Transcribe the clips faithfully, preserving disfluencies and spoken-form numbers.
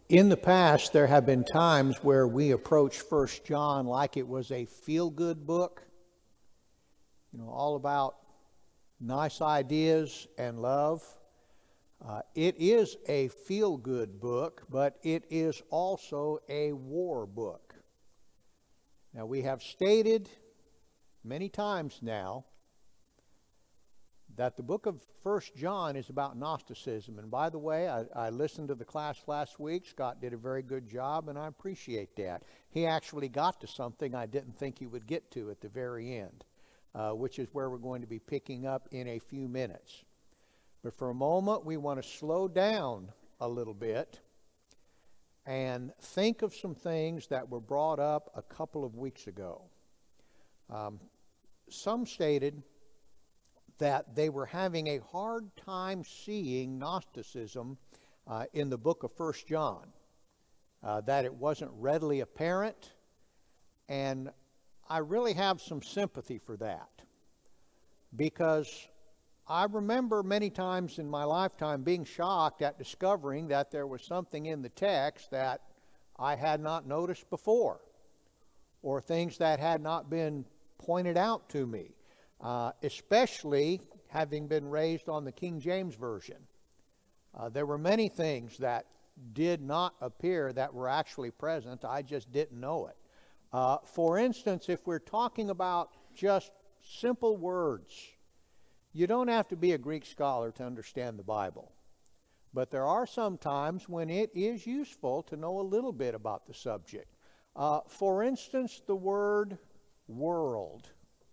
In the past, there have been times where we approach First John like it was a feel-good book, you know, all about nice ideas and love. Uh, it is a feel-good book, but it is also a war book. Now, we have stated many times now that the book of First John is about Gnosticism. And by the way, I, I listened to the class last week. Scott did a very good job, and I appreciate that. He actually got to something I didn't think he would get to at the very end, uh, which is where we're going to be picking up in a few minutes. But for a moment, we want to slow down a little bit and think of some things that were brought up a couple of weeks ago. Um, some stated that they were having a hard time seeing Gnosticism uh, in the book of First John, uh, that it wasn't readily apparent, and I really have some sympathy for that, because I remember many times in my lifetime being shocked at discovering that there was something in the text that I had not noticed before, or things that had not been pointed out to me. Uh, especially having been raised on the King James Version. Uh, there were many things that did not appear that were actually present. I just didn't know it. Uh, for instance, if we're talking about just simple words, you don't have to be a Greek scholar to understand the Bible. But there are some times when it is useful to know a little bit about the subject. Uh, for instance, the word world.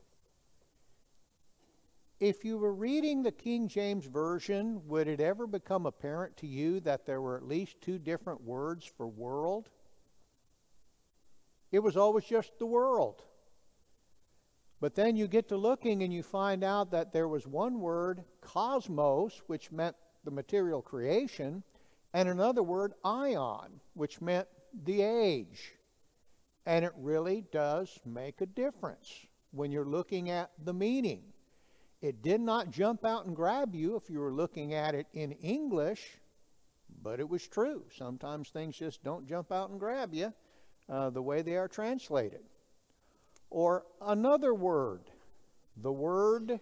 If you were reading the King James Version, would it ever become apparent to you that there were at least two different words for world? It was always just the world. But then you get to looking and you find out that there was one word, cosmos, which meant the material creation, and another word, ion, which meant the age. And it really does make a difference when you're looking at the meaning. It did not jump out and grab you if you were looking at it in English, but it was true. Sometimes things just don't jump out and grab you uh, the way they are translated. Or another word, the word,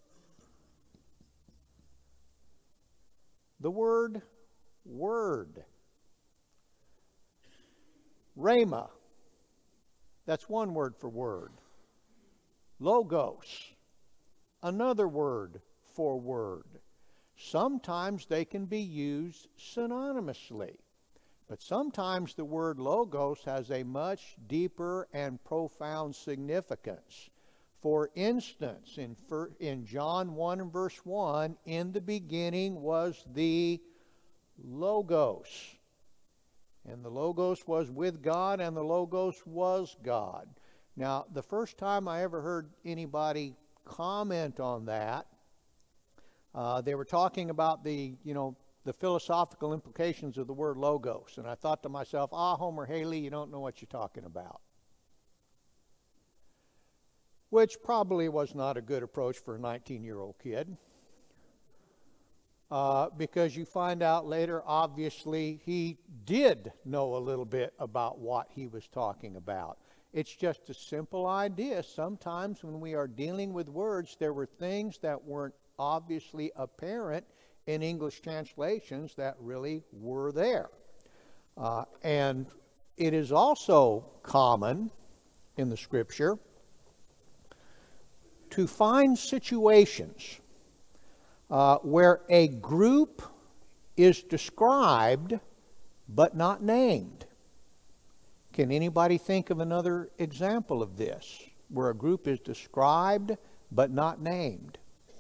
the word word. Rhema, that's one word for word. Logos, another word for word. Sometimes they can be used synonymously, but sometimes the word logos has a much deeper and profound significance. For instance, in, in John one and verse one, in the beginning was the Logos. And the Logos was with God, and the Logos was God. Now, the first time I ever heard anybody comment on that, uh, they were talking about the, you know, the philosophical implications of the word logos. And I thought to myself, ah, Homer Haley, you don't know what you're talking about. Which probably was not a good approach for a nineteen-year-old kid. Uh, because you find out later, obviously, he did know a little bit about what he was talking about. It's just a simple idea. Sometimes when we are dealing with words, there were things that weren't obviously apparent in English translations that really were there. Uh, and it is also common in the Scripture to find situations uh, where a group is described but not named. Can anybody think of another example of this, where a group is described but not named?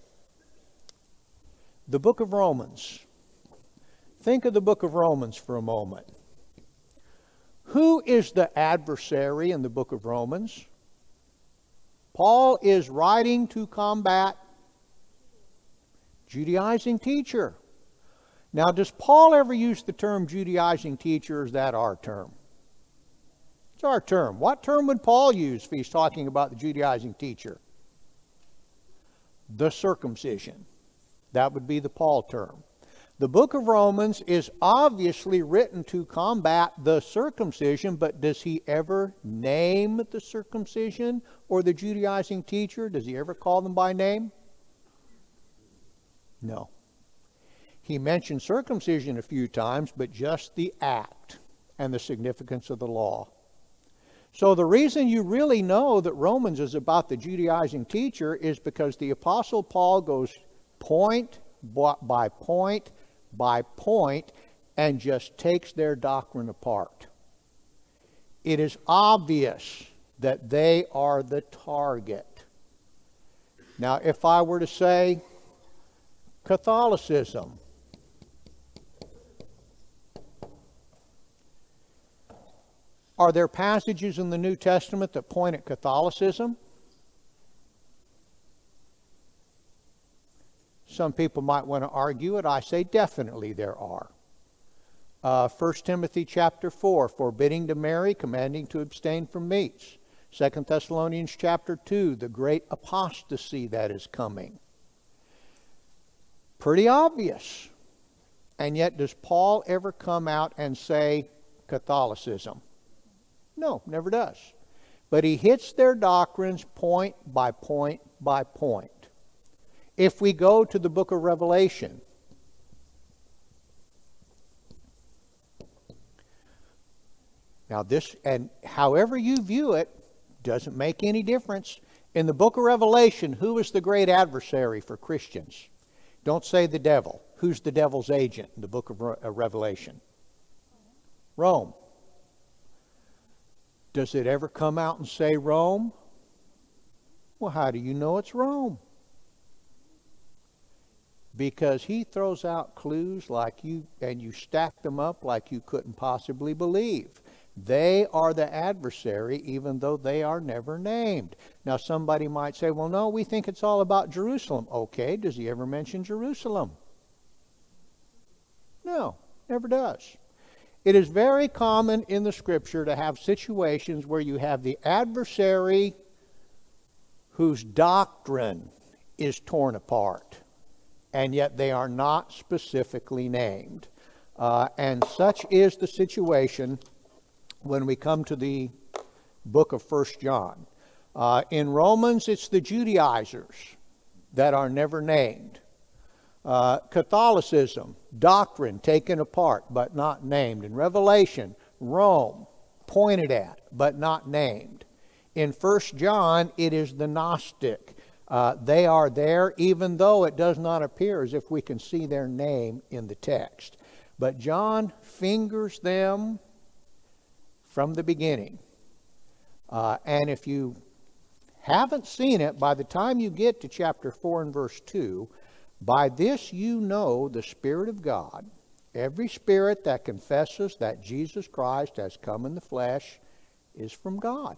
The book of Romans. Think of the book of Romans for a moment. Who is the adversary in the book of Romans? Paul is writing to combat Judaizing teacher. Now, does Paul ever use the term Judaizing teacher, or is that our term? It's our term. What term would Paul use if he's talking about the Judaizing teacher? The circumcision. That would be the Paul term. The book of Romans is obviously written to combat the circumcision, but does he ever name the circumcision or the Judaizing teacher? Does he ever call them by name? No. He mentioned circumcision a few times, but just the act and the significance of the law. So the reason you really know that Romans is about the Judaizing teacher is because the Apostle Paul goes point by point by point and just takes their doctrine apart. It is obvious that they are the target. Now, if I were to say Catholicism, are there passages in the New Testament that point at Catholicism? Some people might want to argue it. I say definitely there are. Uh, First Timothy chapter four, forbidding to marry, commanding to abstain from meats. Second Thessalonians chapter two, the great apostasy that is coming. Pretty obvious. And yet, does Paul ever come out and say Catholicism? No, never does. But he hits their doctrines point by point by point. If we go to the book of Revelation, now this, and however you view it, doesn't make any difference. In the book of Revelation, who is the great adversary for Christians? Don't say the devil. Who's the devil's agent in the book of Re- uh, Revelation? Rome. Does it ever come out and say Rome? Well, how do you know it's Rome? Because he throws out clues like you, and you stack them up like you couldn't possibly believe. They are the adversary, even though they are never named. Now, somebody might say, well, no, we think it's all about Jerusalem. Okay, does he ever mention Jerusalem? No, never does. It is very common in the Scripture to have situations where you have the adversary whose doctrine is torn apart, and yet they are not specifically named. Uh, and such is the situation when we come to the book of First John. Uh, in Romans, it's the Judaizers that are never named. Uh, Catholicism, doctrine taken apart but not named. In Revelation, Rome, pointed at but not named. In First John, it is the Gnostic. Uh, they are there even though it does not appear as if we can see their name in the text. But John fingers them from the beginning. Uh, and if you haven't seen it, by the time you get to chapter four and verse two, by this you know the Spirit of God. Every spirit that confesses that Jesus Christ has come in the flesh is from God.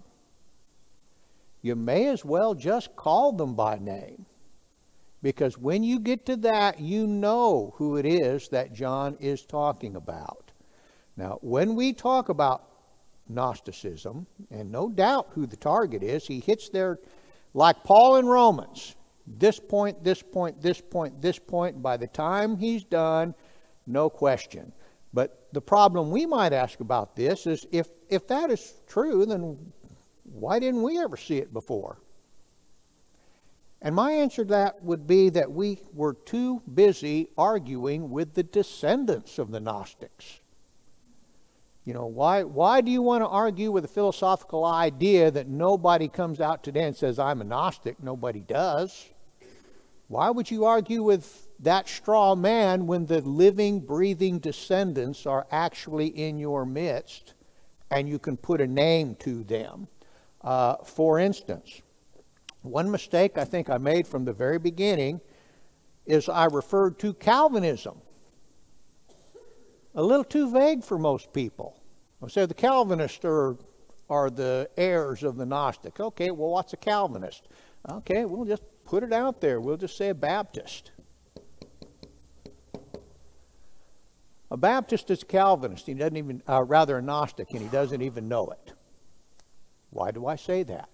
You may as well just call them by name, because when you get to that, you know who it is that John is talking about. Now, when we talk about Gnosticism, and no doubt who the target is, he hits there like Paul in Romans. This point, this point, this point, this point. By the time he's done, no question. But the problem we might ask about this is, if, if that is true, then why didn't we ever see it before? And my answer to that would be that we were too busy arguing with the descendants of the Gnostics. You know, why, why do you want to argue with a philosophical idea that nobody comes out today and says, I'm a Gnostic? Nobody does. Why would you argue with that straw man when the living, breathing descendants are actually in your midst and you can put a name to them? Uh, for instance, one mistake I think I made from the very beginning is I referred to Calvinism. A little too vague for most people. I said the Calvinists are, are the heirs of the Gnostic. Okay, well, what's a Calvinist? Okay, we'll just put it out there. We'll just say a Baptist. A Baptist is a Calvinist. He doesn't even, uh, rather a Gnostic, and he doesn't even know it. Why do I say that?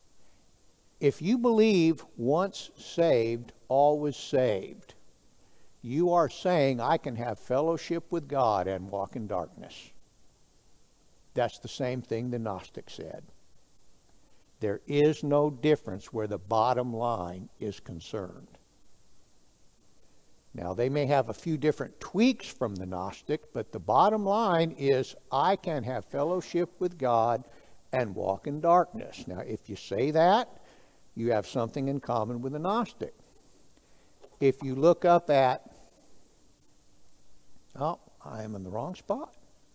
If you believe once saved, always saved, you are saying I can have fellowship with God and walk in darkness. That's the same thing the Gnostic said. There is no difference where the bottom line is concerned. Now, they may have a few different tweaks from the Gnostic, but the bottom line is I can have fellowship with God and walk in darkness. Now, if you say that, you have something in common with the Gnostic. If you look up at, oh, I am in the wrong spot.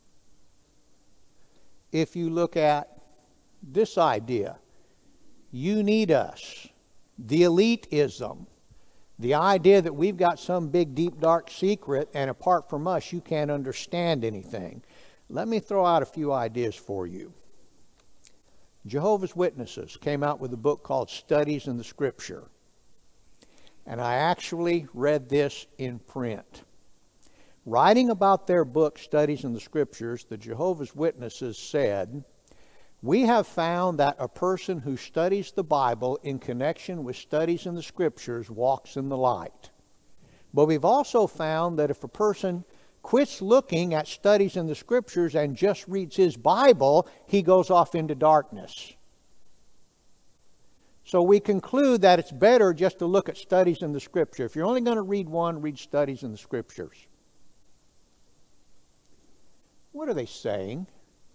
If you look at this idea, you need us, the elitism, the idea that we've got some big, deep, dark secret, and apart from us, you can't understand anything. Let me throw out a few ideas for you. Jehovah's Witnesses came out with a book called Studies in the Scripture. And I actually read this in print. Writing about their book, Studies in the Scriptures, the Jehovah's Witnesses said, we have found that a person who studies the Bible in connection with studies in the Scriptures walks in the light. But we've also found that if a person quits looking at studies in the Scriptures and just reads his Bible, he goes off into darkness. So we conclude that it's better just to look at studies in the Scripture. If you're only going to read one, read studies in the Scriptures. What are they saying?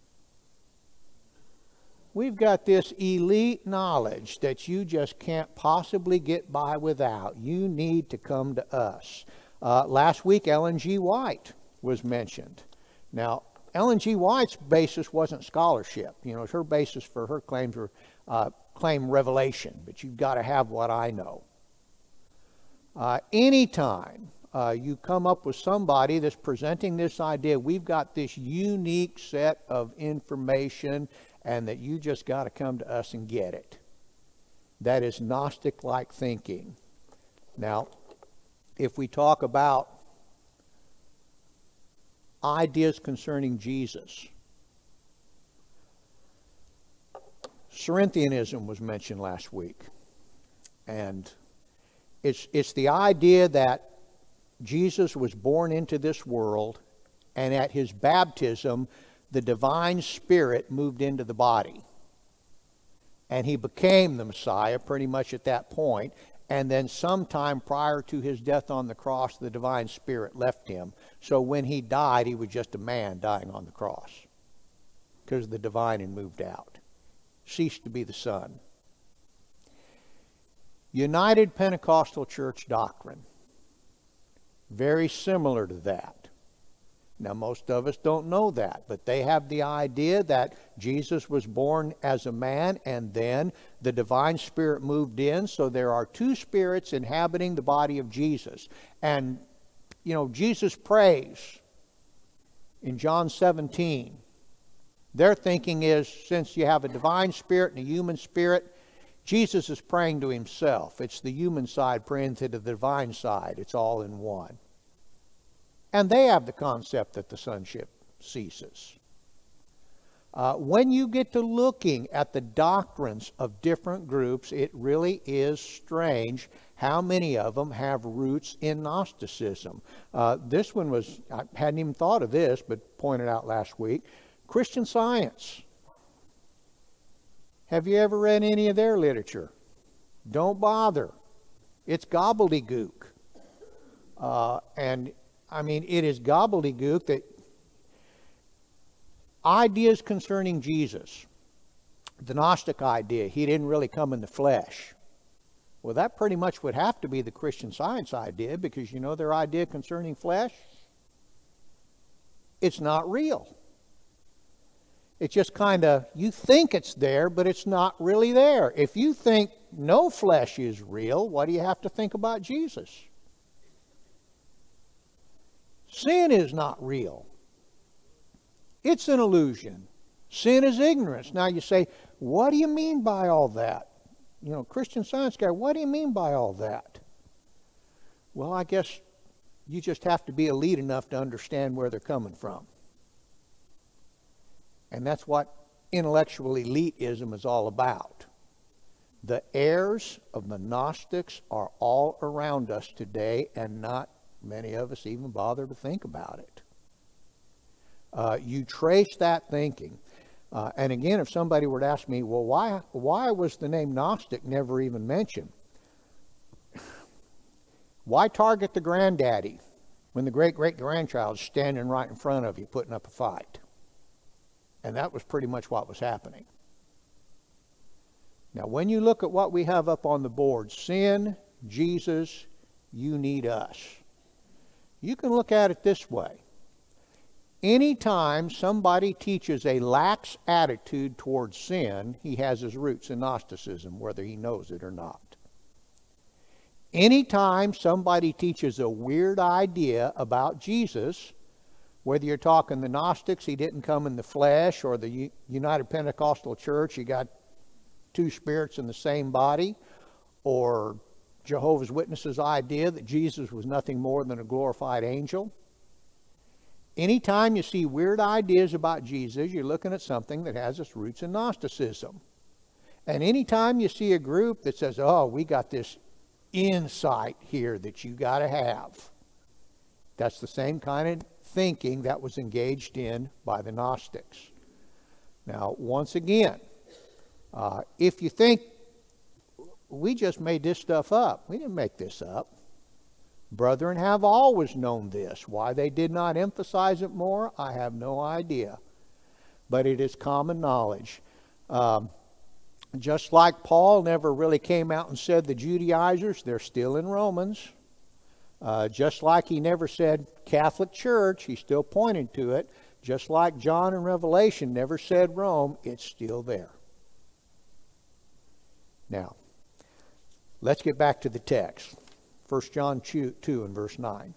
We've got this elite knowledge that you just can't possibly get by without. You need to come to us. Uh, last week, Ellen G. White was mentioned. Now, Ellen G. White's basis wasn't scholarship. You know, her basis for her claims were uh, claim revelation, but you've got to have what I know. Uh, anytime uh, you come up with somebody that's presenting this idea, we've got this unique set of information and that you just got to come to us and get it. That is Gnostic-like thinking. Now, if we talk about ideas concerning Jesus, Cerinthianism was mentioned last week. And it's, it's the idea that Jesus was born into this world, and at his baptism, the divine spirit moved into the body. And he became the Messiah pretty much at that point. And then sometime prior to his death on the cross, the divine spirit left him. So when he died, he was just a man dying on the cross, because the divine had moved out. Ceased to be the Son. United Pentecostal Church doctrine. Very similar to that. Now, most of us don't know that, but they have the idea that Jesus was born as a man and then the divine spirit moved in, so there are two spirits inhabiting the body of Jesus. And, you know, Jesus prays in John seventeen. Their thinking is, since you have a divine spirit and a human spirit, Jesus is praying to himself. It's the human side praying to the divine side. It's all in one. And they have the concept that the sonship ceases. Uh, when you get to looking at the doctrines of different groups, it really is strange how many of them have roots in Gnosticism. Uh, this one was, I hadn't even thought of this, but pointed out last week, Christian Science. Have you ever read any of their literature? Don't bother. It's gobbledygook. Uh, and I mean, it is gobbledygook that ideas concerning Jesus, the Gnostic idea, he didn't really come in the flesh. Well, that pretty much would have to be the Christian Science idea, because you know their idea concerning flesh? It's not real. It's just kind of, you think it's there, but it's not really there. If you think no flesh is real, what do you have to think about Jesus? Sin is not real. It's an illusion. Sin is ignorance. Now you say, what do you mean by all that? You know, Christian Science guy, what do you mean by all that? Well, I guess you just have to be elite enough to understand where they're coming from. And that's what intellectual elitism is all about. The heirs of the Gnostics are all around us today, and not many of us even bother to think about it. Uh, you trace that thinking. Uh, and again, if somebody were to ask me, well, why, why was the name Gnostic never even mentioned? Why target the granddaddy when the great-great-grandchild's standing right in front of you putting up a fight? And that was pretty much what was happening. Now, when you look at what we have up on the board, sin, Jesus, you need us. You can look at it this way. Anytime somebody teaches a lax attitude towards sin, he has his roots in Gnosticism, whether he knows it or not. Anytime somebody teaches a weird idea about Jesus, whether you're talking the Gnostics, he didn't come in the flesh, or the United Pentecostal Church, you got two spirits in the same body, or Jehovah's Witnesses' idea that Jesus was nothing more than a glorified angel. Anytime you see weird ideas about Jesus, you're looking at something that has its roots in Gnosticism. And anytime you see a group that says, oh, we got this insight here that you got to have, that's the same kind of thinking that was engaged in by the Gnostics. Now, once again, uh, if you think we just made this stuff up, we didn't make this up. Brethren have always known this. Why they did not emphasize it more, I have no idea. But it is common knowledge. Um, just like Paul never really came out and said the Judaizers, they're still in Romans. Uh, just like he never said Catholic Church, he still pointed to it. Just like John in Revelation never said Rome, it's still there. Now, let's get back to the text. First John two and verse nine.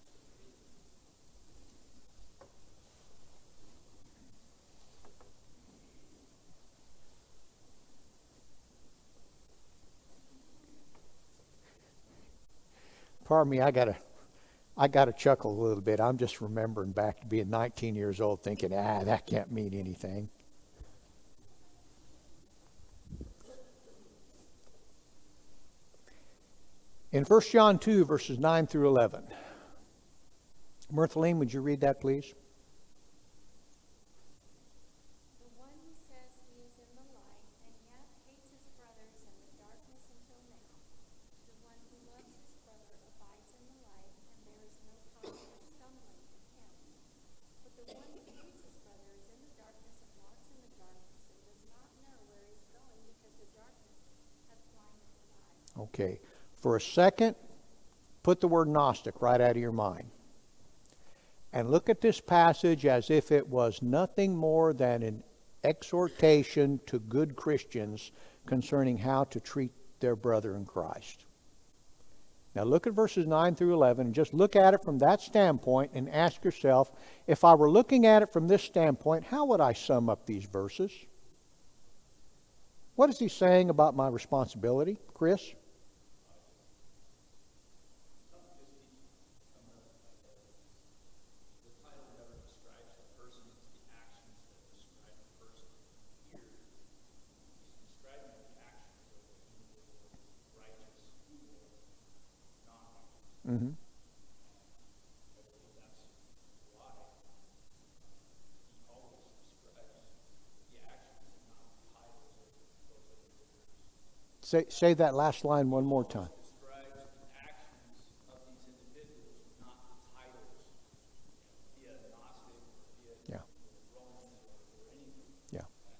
Pardon me, I gotta, I gotta chuckle a little bit. I'm just remembering back to being nineteen years old, thinking, ah, that can't mean anything. In First John two, verses nine through eleven. Mirthaline, would you read that, please? The one who says he is in the light and yet hates his brother is in the darkness until now. The one who loves his brother abides in the light, and there is no cause for stumbling in him. But the one who hates his brother is in the darkness and walks in the darkness and does not know where he is going because the darkness hath blinded his eyes. Okay. For a second, put the word Gnostic right out of your mind. And look at this passage as if it was nothing more than an exhortation to good Christians concerning how to treat their brother in Christ. Now look at verses nine through eleven and just look at it from that standpoint and ask yourself, if I were looking at it from this standpoint, how would I sum up these verses? What is he saying about my responsibility, Chris? Mm-hmm. Say, say that last line one more time. Yeah. Yeah.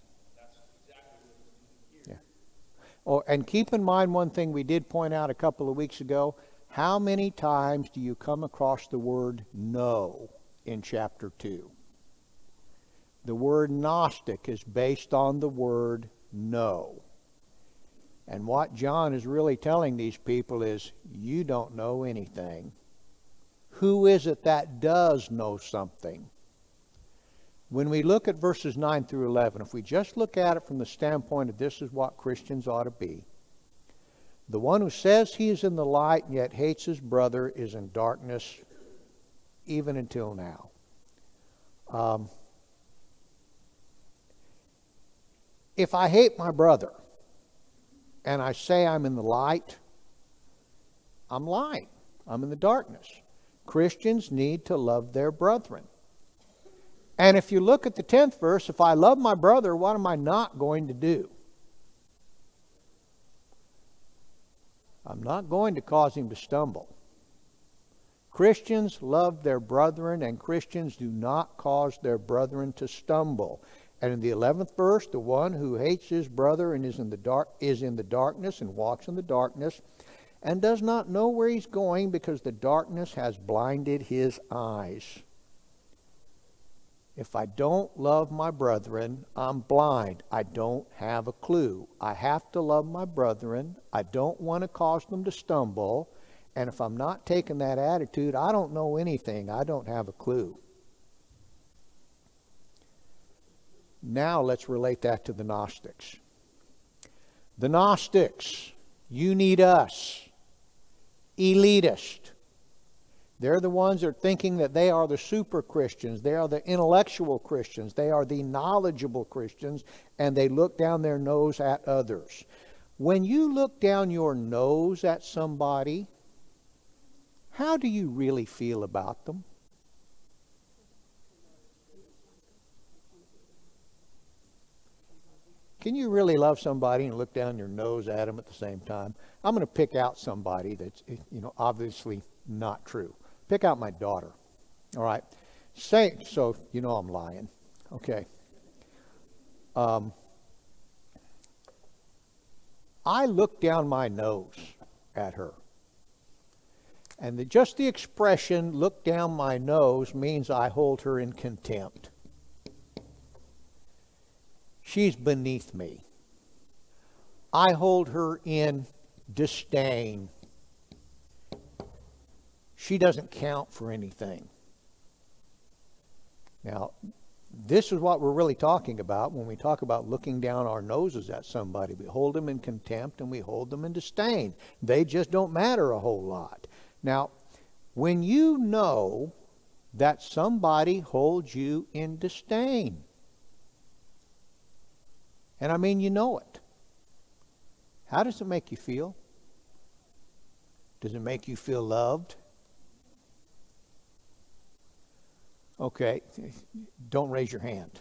Yeah. Oh, and keep in mind one thing we did point out a couple of weeks ago. How many times do you come across the word no in chapter two? The word Gnostic is based on the word no. And what John is really telling these people is, you don't know anything. Who is it that does know something? When we look at verses nine through eleven, if we just look at it from the standpoint of this is what Christians ought to be, the one who says he is in the light and yet hates his brother is in darkness even until now. Um, if I hate my brother and I say I'm in the light, I'm lying. I'm in the darkness. Christians need to love their brethren. And if you look at the tenth verse, if I love my brother, what am I not going to do? I'm not going to cause him to stumble. Christians love their brethren, and Christians do not cause their brethren to stumble. And in the eleventh verse, the one who hates his brother and is in the dark is in the darkness and walks in the darkness and does not know where he's going because the darkness has blinded his eyes. If I don't love my brethren, I'm blind. I don't have a clue. I have to love my brethren. I don't want to cause them to stumble. And if I'm not taking that attitude, I don't know anything. I don't have a clue. Now let's relate that to the Gnostics. The Gnostics, you need us. Elitist. They're the ones that are thinking that they are the super Christians. They are the intellectual Christians. They are the knowledgeable Christians, and they look down their nose at others. When you look down your nose at somebody, how do you really feel about them? Can you really love somebody and look down your nose at them at the same time? I'm going to pick out somebody that's, you know, obviously not true. Pick out my daughter. All right. Say, so you know I'm lying. Okay. Um, I look down my nose at her. And the, just the expression, look down my nose, means I hold her in contempt. She's beneath me. I hold her in disdain. She doesn't count for anything. Now, this is what we're really talking about when we talk about looking down our noses at somebody. We hold them in contempt and we hold them in disdain. They just don't matter a whole lot. Now, when you know that somebody holds you in disdain, and I mean you know it, how does it make you feel? Does it make you feel loved? Okay, don't raise your hand.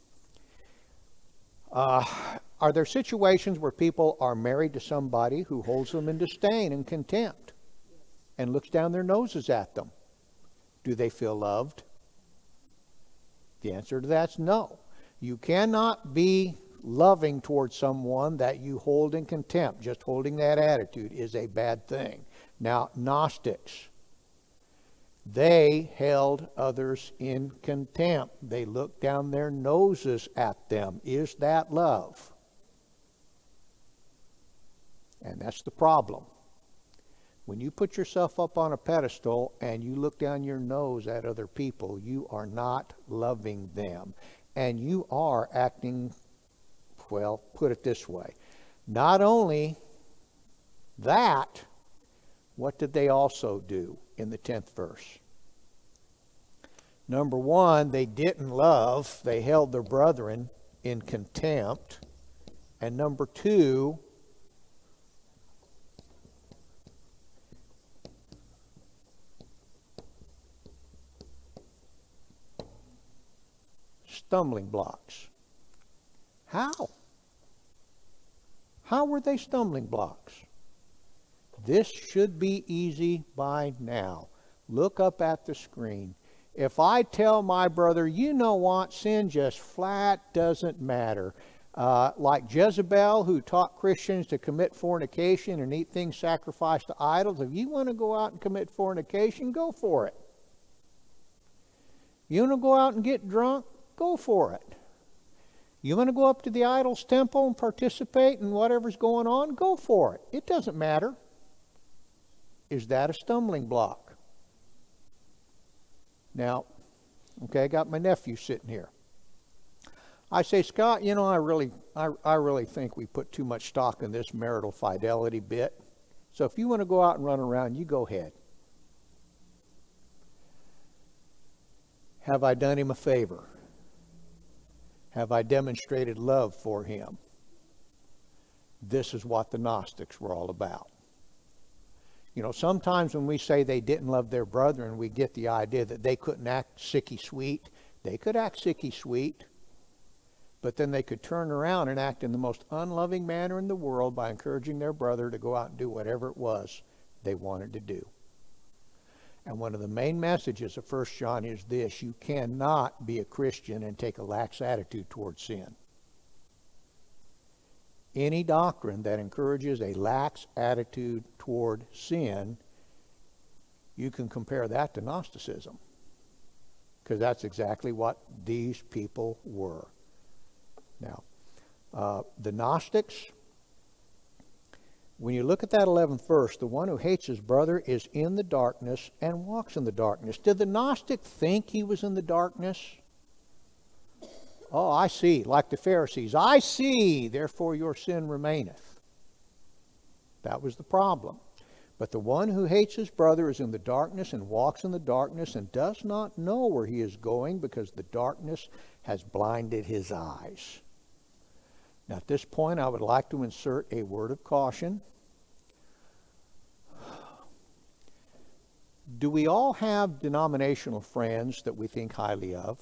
Uh, are there situations where people are married to somebody who holds them in disdain and contempt and looks down their noses at them? Do they feel loved? The answer to that's no. You cannot be loving towards someone that you hold in contempt. Just holding that attitude is a bad thing. Now, Gnostics, they held others in contempt. They looked down their noses at them. Is that love? And that's the problem. When you put yourself up on a pedestal and you look down your nose at other people, you are not loving them. And you are acting, well, put it this way. Not only that, what did they also do in the tenth verse? Number one, they didn't love. They held their brethren in contempt. And number two, stumbling blocks. How? How were they stumbling blocks? This should be easy by now. Look up at the screen. If I tell my brother, you know what, sin just flat doesn't matter. Uh, like Jezebel, who taught Christians to commit fornication and eat things sacrificed to idols, if you want to go out and commit fornication, go for it. You want to go out and get drunk? Go for it. You want to go up to the idol's temple and participate in whatever's going on? Go for it. It doesn't matter. Is that a stumbling block? Now, okay, I got my nephew sitting here. I say, Scott, you know, I really, I, I really think we put too much stock in this marital fidelity bit. So if you want to go out and run around, you go ahead. Have I done him a favor? Have I demonstrated love for him? This is what the Gnostics were all about. You know, sometimes when we say they didn't love their brethren, we get the idea that they couldn't act sicky sweet. They could act sicky sweet, but then they could turn around and act in the most unloving manner in the world by encouraging their brother to go out and do whatever it was they wanted to do. And one of the main messages of First John is this: you cannot be a Christian and take a lax attitude towards sin. Any doctrine that encourages a lax attitude toward sin, you can compare that to Gnosticism, because that's exactly what these people were. Now, uh, the Gnostics, when you look at that eleventh verse, the one who hates his brother is in the darkness and walks in the darkness. Did the Gnostic think he was in the darkness? Oh, I see, like the Pharisees. I see, therefore your sin remaineth. That was the problem. But the one who hates his brother is in the darkness and walks in the darkness and does not know where he is going, because the darkness has blinded his eyes. Now, at this point, I would like to insert a word of caution. Do we all have denominational friends that we think highly of?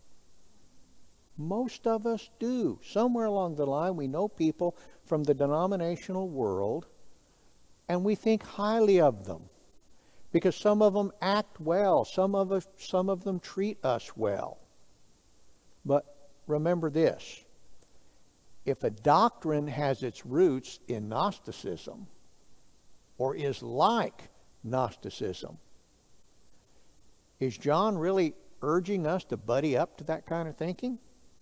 Most of us do. Somewhere along the line, we know people from the denominational world, and we think highly of them because some of them act well, some of us, some of them treat us well. But remember this: if a doctrine has its roots in Gnosticism or is like Gnosticism, is John really urging us to buddy up to that kind of thinking?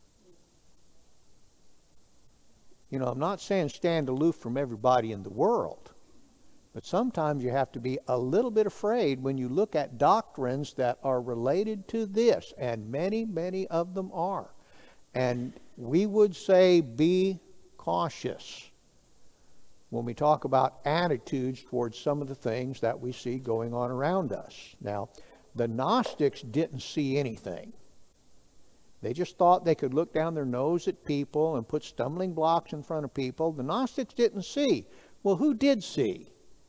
You know, I'm not saying stand aloof from everybody in the world, but sometimes you have to be a little bit afraid when you look at doctrines that are related to this, and many, many of them are. And we would say be cautious when we talk about attitudes towards some of the things that we see going on around us. Now, the Gnostics didn't see anything. They just thought they could look down their nose at people and put stumbling blocks in front of people. The Gnostics didn't see. Well, who did see?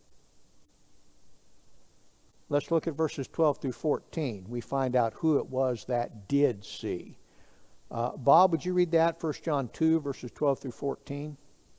Let's look at verses twelve through fourteen. We find out who it was that did see. Uh, Bob, would you read that? First John two, verses twelve through fourteen.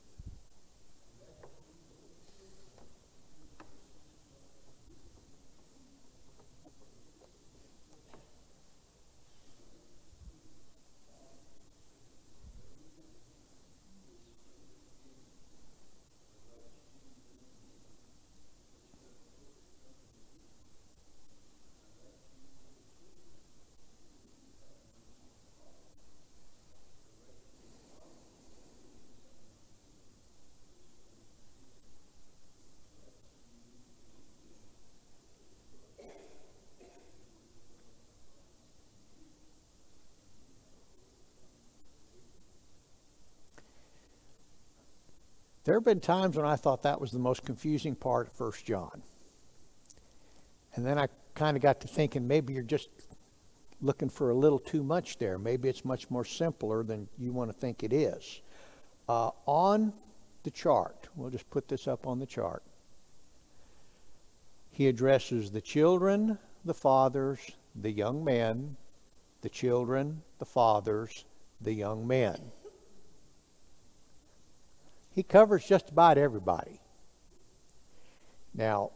There have been times when I thought that was the most confusing part of First John. And then I kind of got to thinking, maybe you're just looking for a little too much there. Maybe it's much more simpler than you want to think it is. Uh, on the chart, we'll just put this up on the chart. He addresses the children, the fathers, the young men, the children, the fathers, the young men. He covers just about everybody. Now,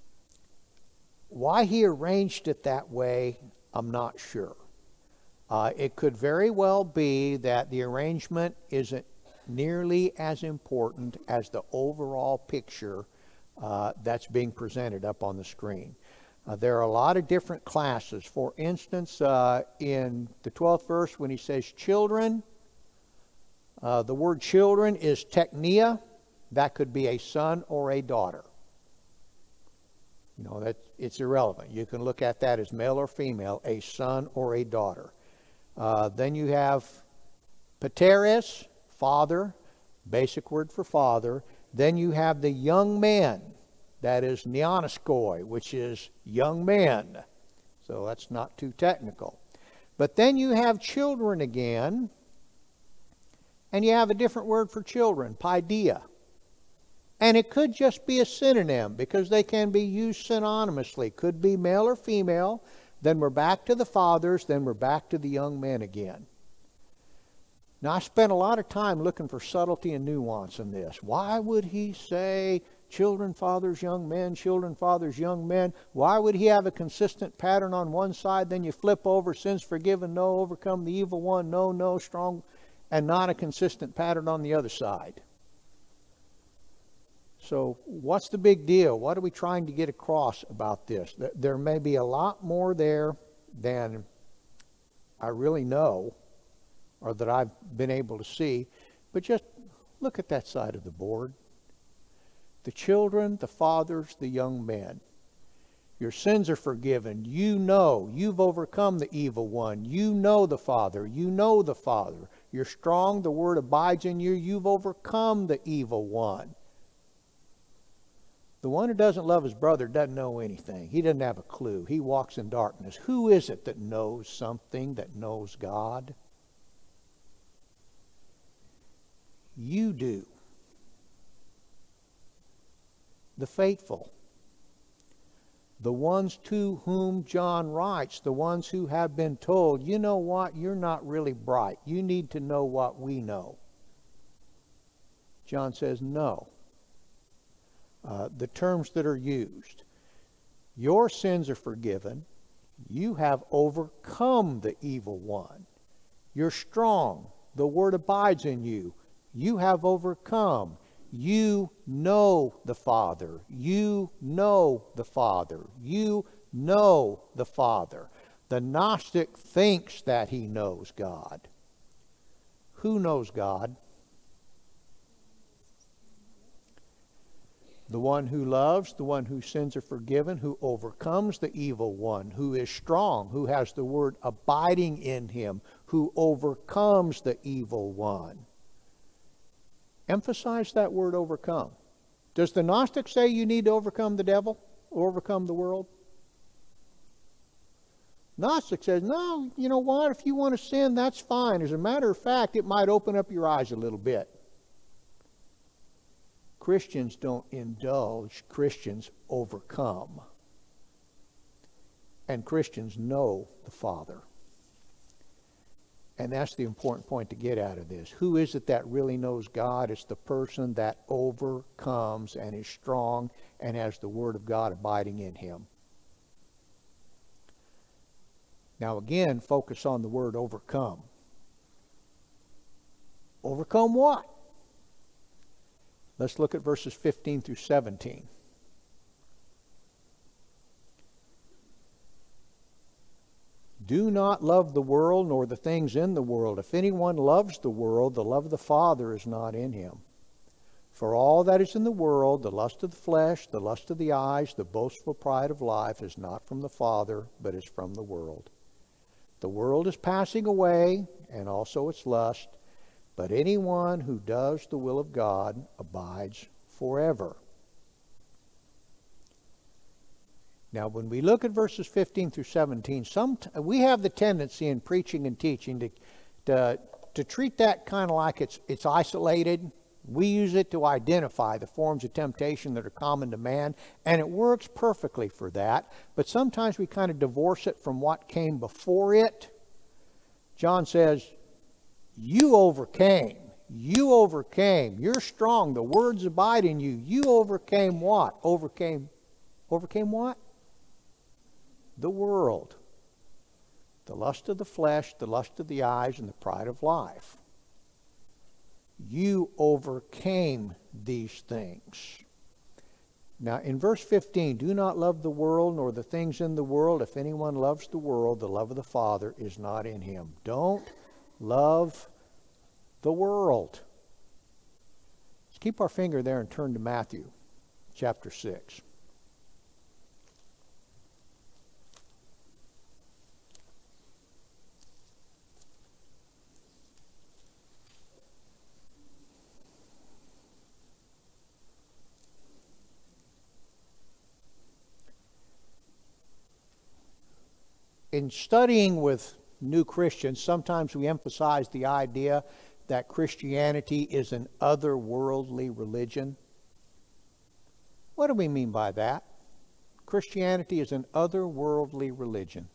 why he arranged it that way, I'm not sure. Uh, it could very well be that the arrangement isn't nearly as important as the overall picture uh, that's being presented up on the screen. Uh, there are a lot of different classes. For instance, uh, in the twelfth verse, when he says children, Uh, the word children is teknia. That could be a son or a daughter. You know, that it's irrelevant. You can look at that as male or female, a son or a daughter. Uh, then you have pateres, father, basic word for father. Then you have the young men. That is neonoskoi, which is young men. So that's not too technical. But then you have children again. And you have a different word for children, paideia. And it could just be a synonym because they can be used synonymously. Could be male or female. Then we're back to the fathers. Then we're back to the young men again. Now, I spent a lot of time looking for subtlety and nuance in this. Why would he say children, fathers, young men, children, fathers, young men? Why would he have a consistent pattern on one side, then you flip over, sins forgiven, no, overcome the evil one, no, no, strong, and not a consistent pattern on the other side? So what's the big deal? What are we trying to get across about this? There may be a lot more there than I really know or that I've been able to see, but just look at that side of the board. The children, the fathers, the young men. Your sins are forgiven. You know you've overcome the evil one. You know the Father. You know the Father. You're strong. The Word abides in you. You've overcome the evil one. The one who doesn't love his brother doesn't know anything. He doesn't have a clue. He walks in darkness. Who is it that knows something, that knows God? You do. The faithful. The ones to whom John writes, the ones who have been told, you know what, you're not really bright. You need to know what we know. John says, no. Uh, the terms that are used. Your sins are forgiven. You have overcome the evil one. You're strong. The Word abides in you. You have overcome. You know the Father. You know the Father. You know the Father. The Gnostic thinks that he knows God. Who knows God? The one who loves, the one whose sins are forgiven, who overcomes the evil one, who is strong, who has the Word abiding in him, who overcomes the evil one. Emphasize that word overcome. Does the Gnostic say you need to overcome the devil, overcome the world? Gnostic says, no, you know what, if you want to sin, that's fine. As a matter of fact, it might open up your eyes a little bit. Christians don't indulge, Christians overcome. And Christians know the Father. And that's the important point to get out of this. Who is it that really knows God? It's the person that overcomes and is strong and has the Word of God abiding in him. Now again, focus on the word overcome. Overcome what? Let's look at verses fifteen through seventeen. Do not love the world nor the things in the world. If anyone loves the world, the love of the Father is not in him. For all that is in the world, the lust of the flesh, the lust of the eyes, the boastful pride of life, is not from the Father, but is from the world. The world is passing away, and also its lust, but anyone who does the will of God abides forever. Now, when we look at verses fifteen through seventeen, some we have the tendency in preaching and teaching to, to, to treat that kind of like it's, it's isolated. We use it to identify the forms of temptation that are common to man, and it works perfectly for that. But sometimes we kind of divorce it from what came before it. John says, you overcame. You overcame. You're strong. The words abide in you. You overcame what? Overcame. Overcame what? The world. The lust of the flesh, the lust of the eyes, and the pride of life. You overcame these things. Now in verse fifteen, do not love the world nor the things in the world. If anyone loves the world, the love of the Father is not in him. Don't love the world. Let's keep our finger there and turn to Matthew chapter six. In studying with new Christians, sometimes we emphasize the idea that Christianity is an otherworldly religion. What do we mean by that? Christianity is an otherworldly religion.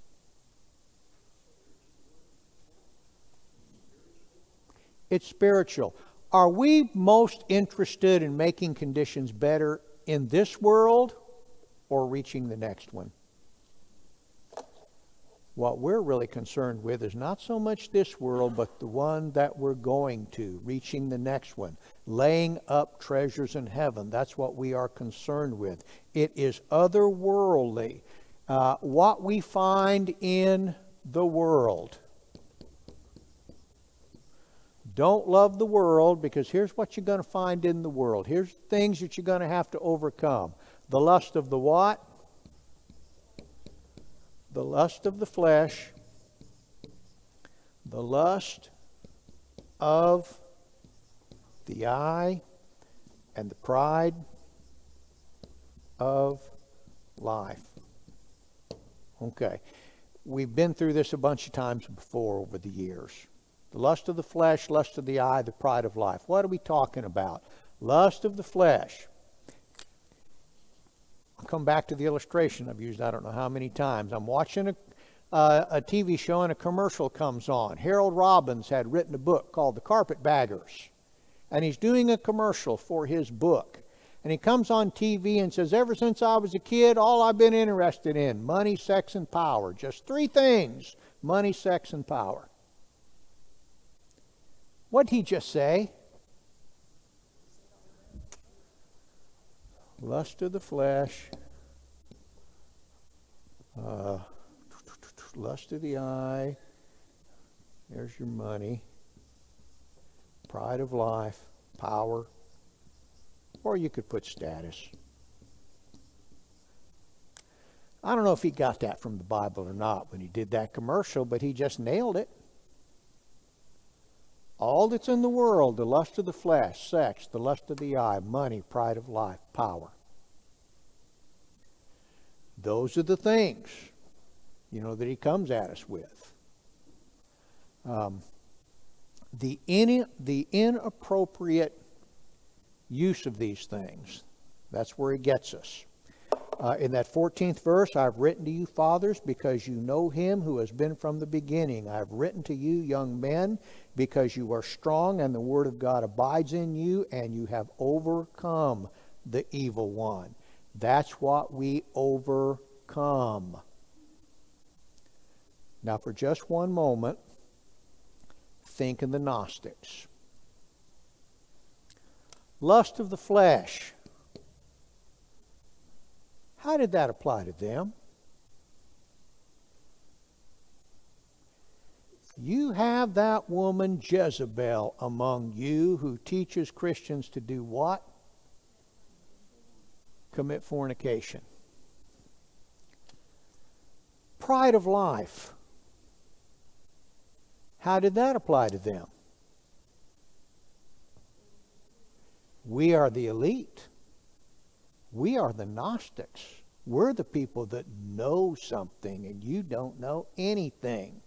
It's spiritual. Are we most interested in making conditions better in this world or reaching the next one? What we're really concerned with is not so much this world, but the one that we're going to, reaching the next one, laying up treasures in heaven. That's what we are concerned with. It is otherworldly. Uh, what we find in the world. Don't love the world, because here's what you're going to find in the world. Here's things that you're going to have to overcome. The lust of the what? The lust of the flesh, the lust of the eye, and the pride of life. Okay. We've been through this a bunch of times before over the years. The lust of the flesh, lust of the eye, the pride of life. What are we talking about? Lust of the flesh. I'll come back to the illustration I've used I don't know how many times. I'm watching a, uh, a T V show and a commercial comes on. Harold Robbins had written a book called The Carpetbaggers. And he's doing a commercial for his book. And he comes on T V and says, ever since I was a kid, all I've been interested in, money, sex, and power. Just three things, money, sex, and power. What did he just say? Lust of the flesh, uh, lust of the eye, there's your money, pride of life, power, or you could put status. I don't know if he got that from the Bible or not when he did that commercial, but he just nailed it. All that's in the world, the lust of the flesh, sex, the lust of the eye, money, pride of life, power. Those are the things, you know, that he comes at us with. Um, the, in, the inappropriate use of these things, that's where he gets us. Uh, in that fourteenth verse, I've written to you, fathers, because you know him who has been from the beginning. I've written to you, young men, because you are strong and the word of God abides in you, and you have overcome the evil one. That's what we overcome. Now, for just one moment, think of the Gnostics. Lust of the flesh. How did that apply to them? You have that woman Jezebel among you who teaches Christians to do what? Commit fornication. Pride of life. How did that apply to them? We are the elite. We are the Gnostics. We're the people that know something and you don't know anything.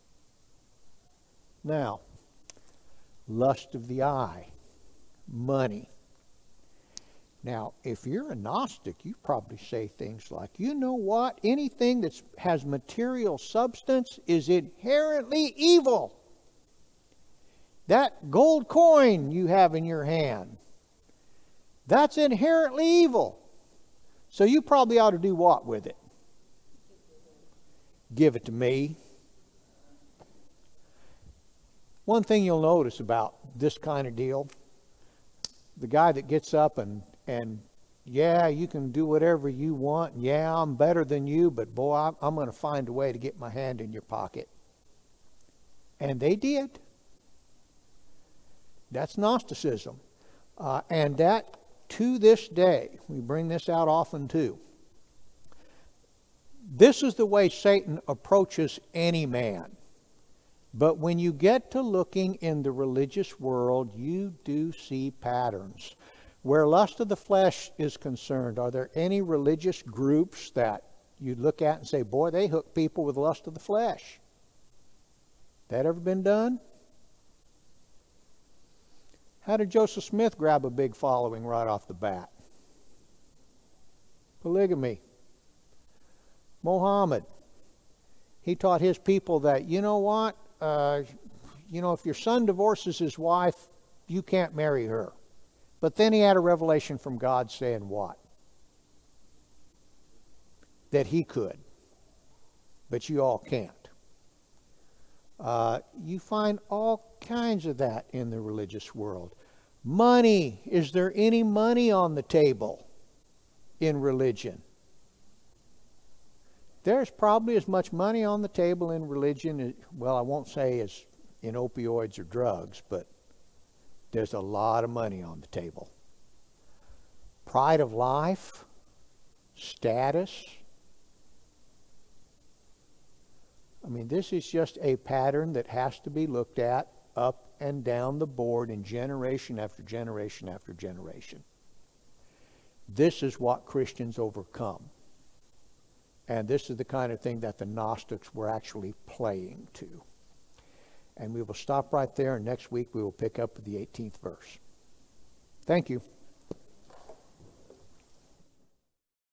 Now, lust of the eye, money. Now, if you're a Gnostic, you probably say things like, you know what? Anything that has material substance is inherently evil. That gold coin you have in your hand, that's inherently evil. So you probably ought to do what with it? Give it to me. One thing you'll notice about this kind of deal, the guy that gets up and, and yeah, you can do whatever you want. Yeah, I'm better than you, but boy, I'm, I'm going to find a way to get my hand in your pocket. And they did. That's Gnosticism. Uh, and that, to this day, we bring this out often too. This is the way Satan approaches any man. But when you get to looking in the religious world, you do see patterns. Where lust of the flesh is concerned, are there any religious groups that you look at and say, boy, they hook people with lust of the flesh? That ever been done? How did Joseph Smith grab a big following right off the bat? polygamy. Mohammed, he taught his people that, you know what, uh, you know, if your son divorces his wife, you can't marry her. But then he had a revelation from God saying what? That he could, but you all can't. Uh, you find all kinds of that in the religious world. Money. Is there any money on the table in religion? There's probably as much money on the table in religion, as, well, I won't say as in opioids or drugs, but there's a lot of money on the table. Pride of life, status. I mean, this is just a pattern that has to be looked at up and down the board in generation after generation after generation. This is what Christians overcome. And this is the kind of thing that the Gnostics were actually playing to. And we will stop right there, and next week we will pick up with the eighteenth verse. Thank you.